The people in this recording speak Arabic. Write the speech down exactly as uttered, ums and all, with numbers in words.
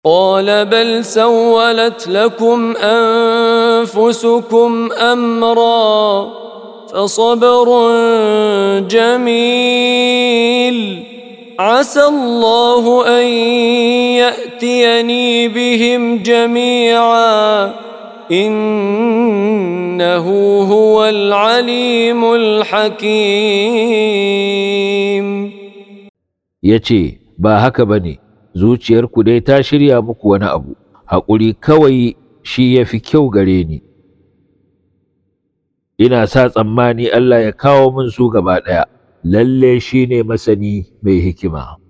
قال بل سولت لكم أنفسكم أمرا فصبر جميل عسى الله أن يأتيني بهم جميعا إنه هو العليم الحكيم. yace ba haka bane, zuciyarku dai ta shirya muku wani abu, haƙuri kawai shi yafi kyau gare ni. Ina sa tsammani Allah ya kawo min su gaba ɗaya, lalle shi ne masani mai hikima.